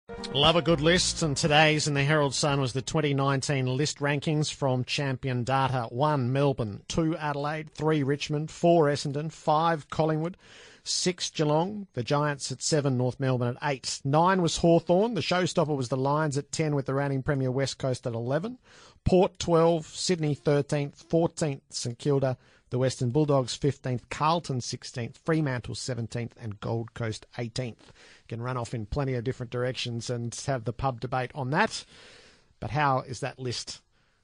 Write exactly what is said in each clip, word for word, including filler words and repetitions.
Love a good list, and today's in the Herald Sun was the twenty nineteen list rankings from Champion Data. one Melbourne, two Adelaide, three Richmond, four Essendon, five Collingwood, six Geelong, the Giants at seven, North Melbourne at eight. nine was Hawthorn, the showstopper was the Lions at ten with the reigning Premier West Coast at eleven. Port twelve, Sydney thirteenth, fourteenth St Kilda, the Western Bulldogs fifteenth, Carlton sixteenth, Fremantle seventeenth and Gold Coast eighteenth. Can run off in plenty of different directions and have the pub debate on that. But how is that list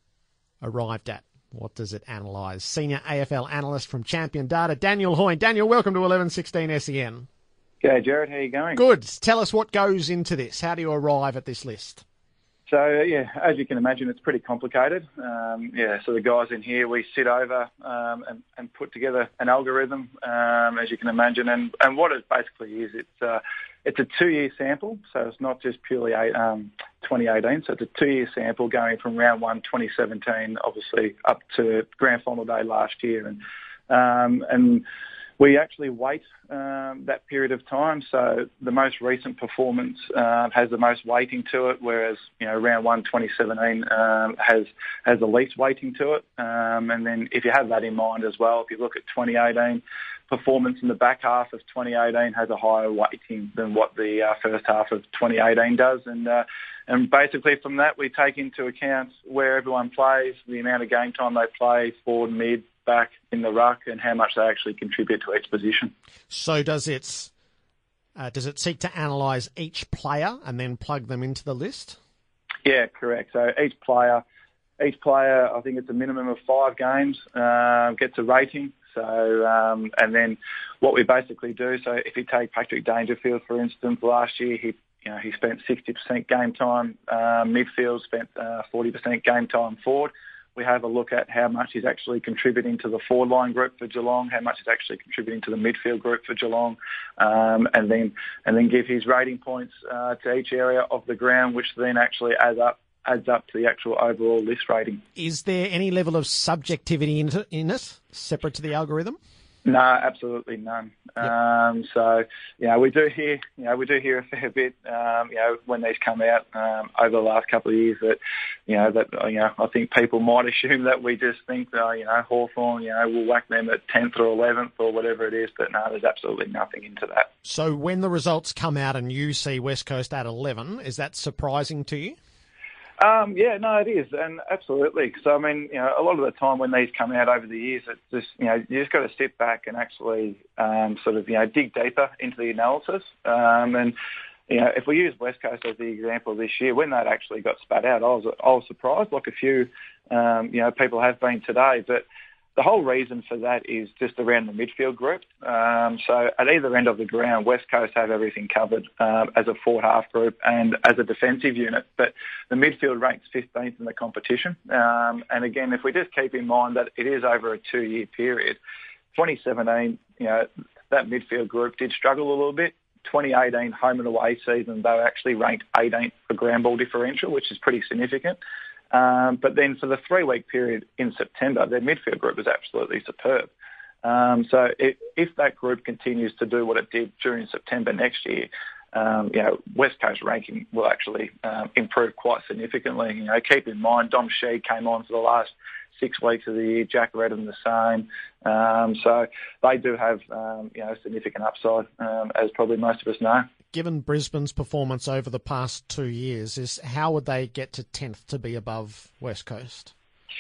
arrived at? What does it analyse? Senior A F L analyst from Champion Data, Daniel Hoyne. Daniel, welcome to eleven sixteen S E N. G'day, Jared. How are you going? Good. Tell us what goes into this. How do you arrive at this list? So, yeah, as you can imagine, it's pretty complicated. Um, yeah, so the guys in here, we sit over um, and, and put together an algorithm, um, as you can imagine. And, and what it basically is, it's uh, it's a two-year sample, so it's not just purely eight, um, twenty eighteen. So it's a two-year sample going from round one, twenty seventeen, obviously, up to grand final day last year. And um, and we actually weight um, that period of time. So the most recent performance uh, has the most weighting to it, whereas, you know, round one, twenty seventeen um, has has the least weighting to it. Um, and then if you have that in mind as well, if you look at twenty eighteen, performance in the back half of twenty eighteen has a higher weighting than what the uh, first half of twenty eighteen does. And uh, and basically from that, we take into account where everyone plays, the amount of game time they play, forward, mid, back, in the ruck, and how much they actually contribute to each position. So does it uh, does it seek to analyse each player and then plug them into the list? Yeah, correct. So each player, each player, I think it's a minimum of five games, uh, gets a rating. So um, and then what we basically do. So if you take Patrick Dangerfield, for instance, last year he you know he spent sixty percent game time uh, midfield, spent uh, forty percent game time forward. We have a look at how much he's actually contributing to the forward line group for Geelong, how much he's actually contributing to the midfield group for Geelong, um, and then and then give his rating points uh, to each area of the ground, which then actually adds up adds up to the actual overall list rating. Is there any level of subjectivity in it, in it separate to the algorithm? No, absolutely none. Yep. Um, so, you know, we do hear, you know, we do hear a fair bit, um, you know, when these come out um, over the last couple of years that, you know, that, you know, I think people might assume that we just think, uh, you know, Hawthorn, you know, we'll whack them at tenth or eleventh or whatever it is, but no, there's absolutely nothing into that. So when the results come out and you see West Coast at eleven, is that surprising to you? Um, yeah, no, it is, and absolutely. So, I mean, you know, a lot of the time when these come out over the years, it's just, you know, you just got to sit back and actually um, sort of, you know, dig deeper into the analysis. Um, and, you know, if we use West Coast as the example this year, when that actually got spat out, I was, I was surprised, like a few, um, you know, people have been today. But the whole reason for that is just around the midfield group. Um, so at either end of the ground, West Coast have everything covered um, as a forward half group and as a defensive unit. But the midfield ranks fifteenth in the competition. Um, and again, if we just keep in mind that it is over a two-year period, twenty seventeen, you know, that midfield group did struggle a little bit. twenty eighteen home and away season, they were actually ranked eighteenth for ground ball differential, which is pretty significant. Um, but then for the three-week period in September, their midfield group was absolutely superb. Um, so it, if that group continues to do what it did during September next year, um, you know, West Coast ranking will actually um, improve quite significantly. You know, keep in mind, Dom Sheed came on for the last six weeks of the year, Jack Redden the same. Um, so they do have, um, you know, significant upside, um, as probably most of us know. Given Brisbane's performance over the past two years, is how would they get to tenth to be above West Coast?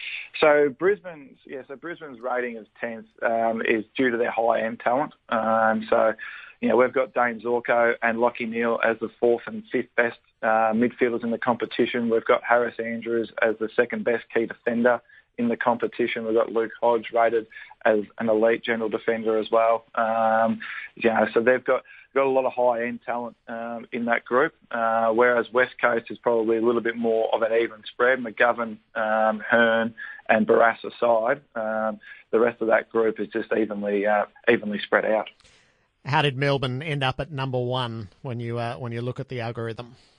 So Brisbane's, yeah, so Brisbane's rating of tenth um, is due to their high-end talent. Um, so, you know, we've got Dane Zorko and Lachie Neale as the fourth and fifth best uh, midfielders in the competition. We've got Harris Andrews as the second best key defender in the competition. We've got Luke Hodge rated as an elite general defender as well. Um, you know, so they've got got a lot of high-end talent um, in that group, uh, whereas West Coast is probably a little bit more of an even spread. McGovern, um, Hearn and Barrass aside, um, the rest of that group is just evenly uh, evenly spread out. How did Melbourne end up at number one when you uh, when you look at the algorithm?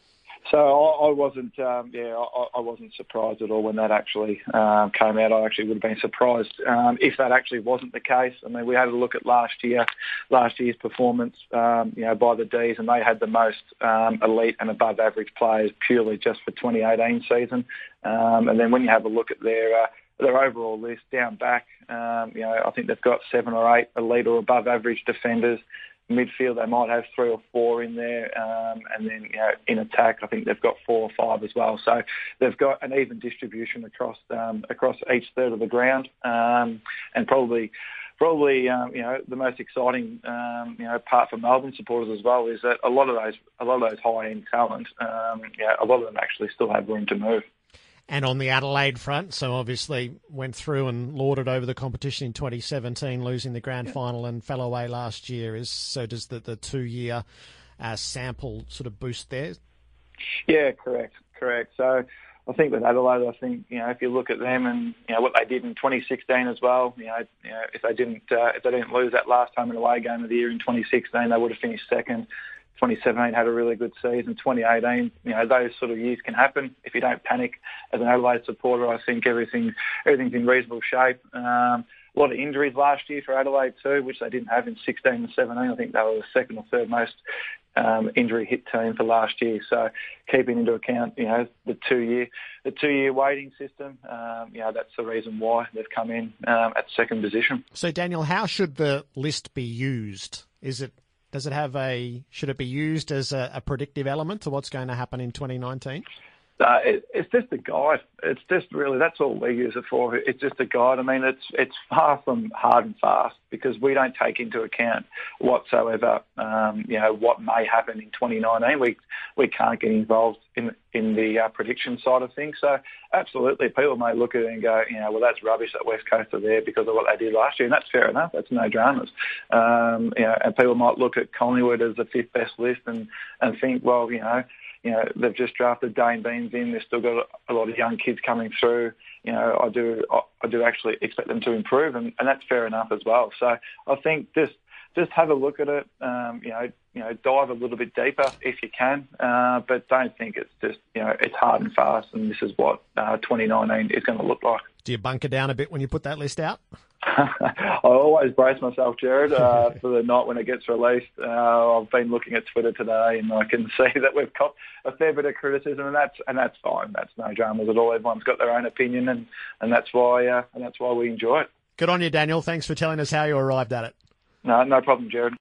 So I, I wasn't, um, yeah, I, I wasn't surprised at all when that actually um, came out. I actually would have been surprised um, if that actually wasn't the case. I mean, we had a look at last year, last year's performance, um, you know, by the D's, and they had the most um, elite and above average players purely just for twenty eighteen season. Um, and then when you have a look at their uh, their overall list down back, um, you know, I think they've got seven or eight elite or above average defenders. Midfield, they might have three or four in there, um, and then you know, in attack, I think they've got four or five as well. So they've got an even distribution across um, across each third of the ground, um, and probably. Probably, um, you know, the most exciting, um, you know, part for Melbourne supporters as well is that a lot of those, a lot of those high-end talent, um, you know, a lot of them actually still have room to move. And on the Adelaide front, so obviously went through and lauded over the competition in twenty seventeen, losing the grand yeah. final and fell away last year. Is so does the the two-year uh, sample sort of boost there? Yeah, correct, correct. So. I think with Adelaide, I think you know if you look at them and you know what they did in twenty sixteen as well. You know, you know if they didn't uh, if they didn't lose that last home and away game of the year in twenty sixteen, they would have finished second. twenty seventeen had a really good season. twenty eighteen, you know, those sort of years can happen if you don't panic. As an Adelaide supporter, I think everything everything's in reasonable shape. Um, a lot of injuries last year for Adelaide too, which they didn't have in sixteen and seventeen. I think they were the second or third most um, injury hit team for last year. So keeping into account, you know, the two year the two year waiting system, um, you know, that's the reason why they've come in um, at second position. So Daniel, how should the list be used? Is it does it have a should it be used as a, a predictive element to what's going to happen in twenty nineteen? Uh, it, it's just a guide. It's just really, that's all we use it for. It's just a guide. I mean, it's it's far from hard and fast because we don't take into account whatsoever, um, you know, what may happen in twenty nineteen. We we can't get involved in in the uh, prediction side of things. So absolutely, people may look at it and go, you know, well, that's rubbish that West Coast are there because of what they did last year, and that's fair enough. That's no dramas. Um, you know, and people might look at Collingwood as the fifth best list and and think, well, you know. You know, they've just drafted Dane Beans in. They've still got a lot of young kids coming through. You know, I do, I do actually expect them to improve, and, and that's fair enough as well. So I think just, just have a look at it. Um, you know, you know, dive a little bit deeper if you can, uh, but don't think it's just, you know, it's hard and fast, and this is what uh, twenty nineteen is going to look like. Do you bunker down a bit when you put that list out? I always brace myself, Jared, uh, for the night when it gets released. Uh, I've been looking at Twitter today, and I can see that we've got a fair bit of criticism, and that's and that's fine. That's no dramas at all. Everyone's got their own opinion, and, and that's why uh, and that's why we enjoy it. Good on you, Daniel. Thanks for telling us how you arrived at it. No, no problem, Jared.